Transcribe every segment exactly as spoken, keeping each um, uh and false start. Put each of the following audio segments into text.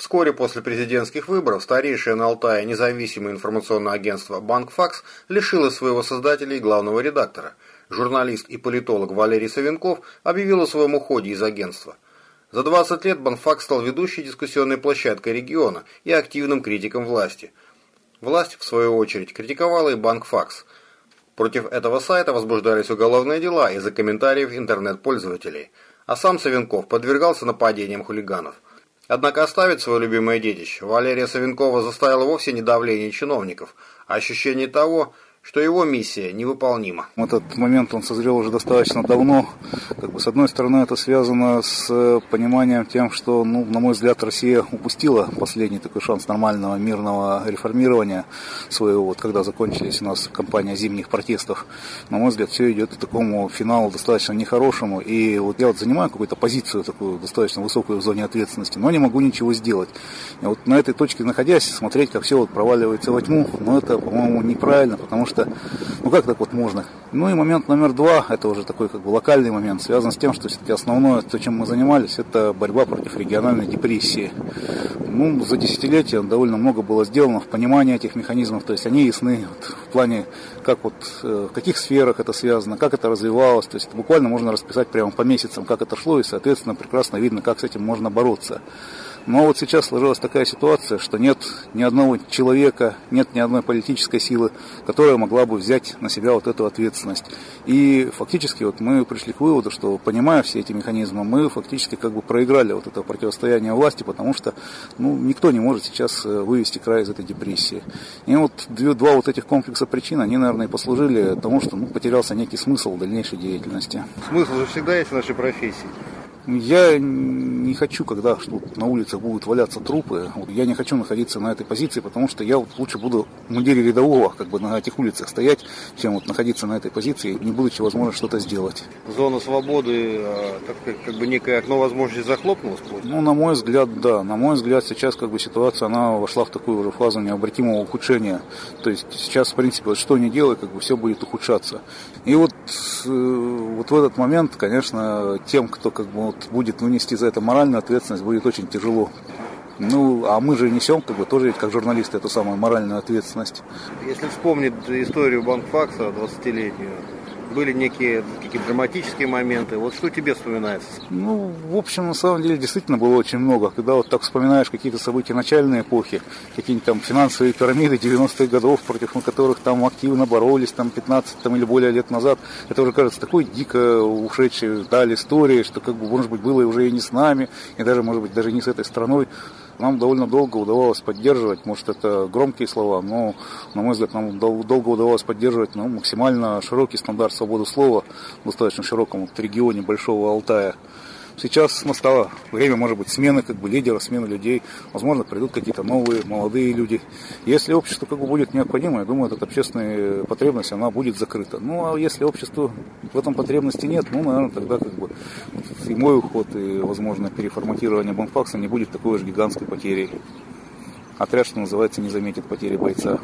Вскоре после президентских выборов старейшее на Алтае независимое информационное агентство «Банкфакс» лишило своего создателя и главного редактора. Журналист и политолог Валерий Савенков объявил о своем уходе из агентства. За двадцать лет «Банкфакс» стал ведущей дискуссионной площадкой региона и активным критиком власти. Власть, в свою очередь, критиковала и «Банкфакс». Против этого сайта возбуждались уголовные дела из-за комментариев интернет-пользователей, а сам Савенков подвергался нападениям хулиганов. Однако оставить свое любимое детище Валерия Савенкова заставило вовсе не давление чиновников, а ощущение того, что его миссия невыполнима. Этот момент он созрел уже достаточно давно. Как бы, с одной стороны, это связано с пониманием тем, что, ну, на мой взгляд, Россия упустила последний такой шанс нормального мирного реформирования своего, вот, когда закончились у нас кампания зимних протестов. На мой взгляд, все идет к такому финалу достаточно нехорошему. И вот я вот занимаю какую-то позицию такую достаточно высокую в зоне ответственности, но не могу ничего сделать. И вот на этой точке находясь, смотреть, как все вот проваливается во тьму, ну, это, по-моему, неправильно, потому что ну как так вот можно? Ну и момент номер два, это уже такой как бы локальный момент, связан с тем, что все-таки основное, то, чем мы занимались, это борьба против региональной депрессии. Ну, за десятилетия довольно много было сделано в понимании этих механизмов, то есть они ясны вот, в плане, как вот, в каких сферах это связано, как это развивалось, то есть это буквально можно расписать прямо по месяцам, как это шло, и, соответственно, прекрасно видно, как с этим можно бороться. Но вот сейчас сложилась такая ситуация, что нет ни одного человека, нет ни одной политической силы, которая могла бы взять на себя вот эту ответственность. И фактически вот мы пришли к выводу, что, понимая все эти механизмы, мы фактически как бы проиграли вот это противостояние власти, потому что ну, никто не может сейчас вывести край из этой депрессии. И вот два вот этих комплекса причин, они, наверное, и послужили тому, что ну, потерялся некий смысл дальнейшей деятельности. Смысл же всегда есть в нашей профессии. Я не хочу, когда что на улицах будут валяться трупы, я не хочу находиться на этой позиции, потому что я вот лучше буду в мундире рядового как бы на этих улицах стоять, чем вот находиться на этой позиции, не будучи возможно что-то сделать. Зона свободы, как, как бы некое окно возможности захлопнулось? Ну, на мой взгляд, да. На мой взгляд, сейчас как бы ситуация, она вошла в такую уже фазу необратимого ухудшения. То есть сейчас, в принципе, вот что ни делай, как бы все будет ухудшаться. И вот, вот в этот момент, конечно, тем, кто как бы вот будет вынести за это моральную ответственность, будет очень тяжело. Ну, а мы же несем, как бы, тоже, как журналисты, эту самую моральную ответственность. Если вспомнить историю Банкфакса двадцатилетнюю, были некие какие-то драматические моменты. Вот что тебе вспоминается? Ну, в общем, на самом деле, действительно было очень много. Когда вот так вспоминаешь какие-то события начальной эпохи, какие-нибудь там финансовые пирамиды девяностых годов, против которых там активно боролись, там пятнадцать там, или более лет назад, это уже кажется такой дико ушедшей вдаль историей, что, как бы, может быть, было уже и не с нами, и даже, может быть, даже не с этой страной. Нам довольно долго удавалось поддерживать, может, это громкие слова, но, на мой взгляд, нам долго удавалось поддерживать ну, максимально широкий стандарт свободы слова в достаточно широком вот, регионе Большого Алтая. Сейчас настало время, может быть, смены как бы, лидеров, смены людей. Возможно, придут какие-то новые, молодые люди. Если обществу как бы, будет необходимо, я думаю, эта общественная потребность, она будет закрыта. Ну, а если обществу в этом потребности нет, ну, наверное, тогда как бы и мой уход, и, возможно, переформатирование Банкфакса не будет такой же гигантской потерей. Отряд, что называется, не заметит потери бойца.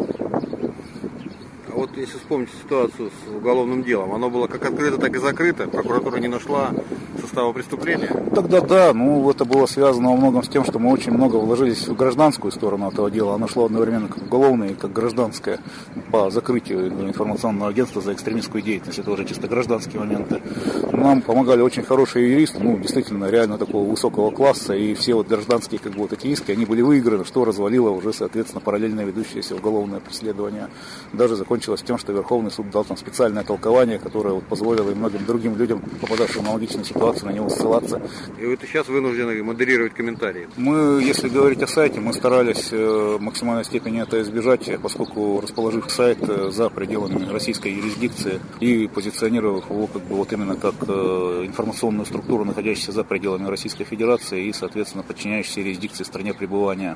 А вот если вспомнить ситуацию с уголовным делом, оно было как открыто, так и закрыто, прокуратура не нашла состава преступления? Тогда да, ну это было связано во многом с тем, что мы очень много вложились в гражданскую сторону этого дела. Оно шло одновременно как уголовное и как гражданское по закрытию информационного агентства за экстремистскую деятельность. Это уже чисто гражданские моменты. Нам помогали очень хорошие юристы, ну действительно реально такого высокого класса, и все вот гражданские как бы вот эти иски, они были выиграны, что развалило уже соответственно параллельно ведущееся уголовное преследование. Даже закончилось тем, что Верховный суд дал там специальное толкование, которое вот позволило и многим другим людям, попадавшим в аналогичную ситуацию, на него ссылаться. И вы сейчас вынуждены модерировать комментарии? Мы, если говорить о сайте, мы старались в максимальной степени это избежать, поскольку расположив сайт за пределами российской юрисдикции и позиционировав его как бы вот именно как информационную структуру, находящуюся за пределами Российской Федерации и, соответственно, подчиняющейся юрисдикции стране пребывания.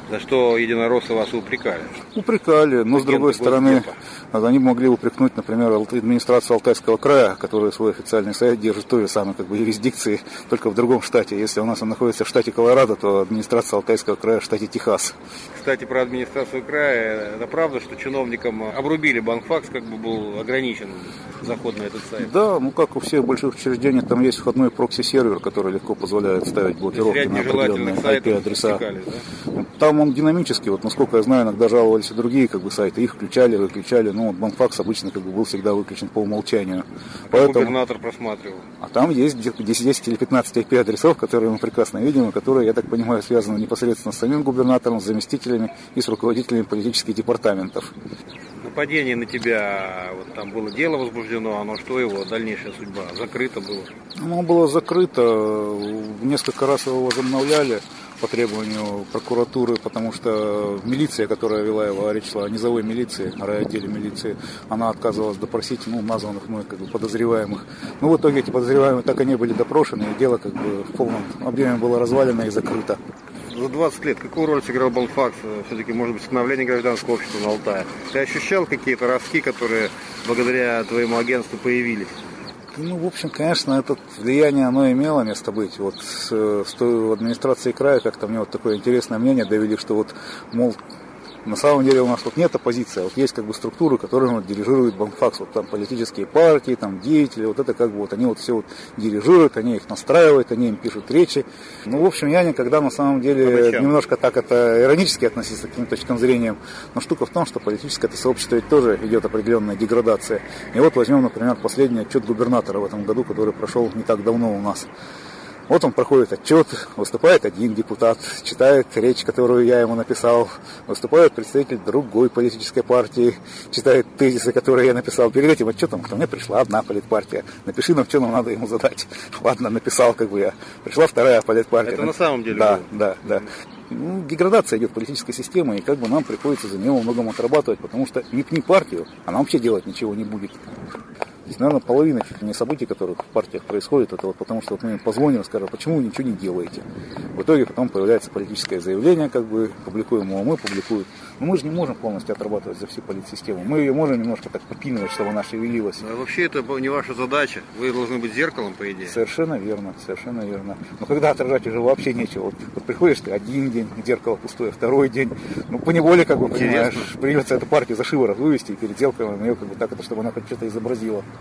За что единороссы вас упрекали? Упрекали, но Агенты с другой стороны, они могли упрекнуть, например, администрацию Алтайского края, которая свой официальный сайт держит той же самой как бы юрисдикции, только в другом штате. Если у нас он находится в штате Колорадо, то администрация Алтайского края в штате Техас. Кстати, про администрацию края, это правда, что чиновникам обрубили Банкфакс, как бы был ограничен заход на этот сайт? Да, ну как у всех больших учреждений, там есть входной прокси-сервер, который легко позволяет ставить блокировки на определенные ай пи-адреса. Да? Там он динамический, вот насколько я знаю, иногда жаловались и другие как бы сайты, их включали, выключали, но вот Банкфакс обычно как бы был всегда выключен по умолчанию. А Поэтому... губернатор просматривал? А там есть десять или пятнадцать ай пи-адресов, которые мы прекрасно видим, и которые, я так понимаю, связаны непосредственно с самим губернатором, с заместителями и с руководителями политических департаментов. Нападение на тебя, вот там было дело возбуждено, оно что его, дальнейшая судьба, закрыто было? Оно было закрыто, несколько раз его возобновляли по требованию прокуратуры, потому что милиция, которая вела его, речь шла о низовой милиции, о райотделе милиции, она отказывалась допросить, ну, названных мной как бы подозреваемых. Ну, в итоге эти подозреваемые так и не были допрошены, и дело как бы в полном объеме было развалено и закрыто. За двадцать лет какую роль сыграл Банкфакс, все-таки, может быть, становление гражданского общества на Алтае? Ты ощущал какие-то ростки, которые благодаря твоему агентству появились? Ну, в общем, конечно, это влияние, оно имело место быть. Вот с, с той администрацией края как-то мне вот такое интересное мнение довели, что вот, мол, на самом деле у нас тут нет оппозиции, а вот есть как бы структуры, которые вот дирижируют Банкфакс, вот там политические партии, там деятели, вот это как бы вот они вот все вот дирижируют, они их настраивают, они им пишут речи. Ну, в общем, я никогда на самом деле а немножко так это иронически относиться к таким точкам зрения, но штука в том, что политическое это сообщество ведь тоже идет определенная деградация. И вот возьмем, например, последний отчет губернатора в этом году, который прошел не так давно у нас. Вот он проходит отчет, выступает один депутат, читает речь, которую я ему написал, выступает представитель другой политической партии, читает тезисы, которые я написал. Перед этим отчетом ко мне пришла одна политпартия. Напиши нам, что нам надо ему задать. Ладно, написал как бы я. Пришла вторая политпартия. Это на самом деле Да, было? да, да. Ну, деградация идет политической системы, и как бы нам приходится за нее многом отрабатывать, потому что не пни партию, она вообще делать ничего не будет. Здесь, наверное, половина чуть ли не событий, которые в партиях происходят, это вот потому что вот мы им позвоним и скажем, почему вы ничего не делаете. В итоге потом появляется политическое заявление, как бы публикуем его, мы публикуем. Но мы же не можем полностью отрабатывать за всю политсистему. Мы ее можем немножко так подпинывать, чтобы она шевелилась. А вообще это не ваша задача. Вы должны быть зеркалом, по идее. Совершенно верно, совершенно верно. Но когда отражать уже вообще нечего. Вот, вот приходишь ты один день, зеркало пустое, второй день. Ну, поневоле, как бы, понимаешь, придется эту партию за шиворот вывести и перед зеркалом ее как бы так, чтобы она хоть что-то изобразила.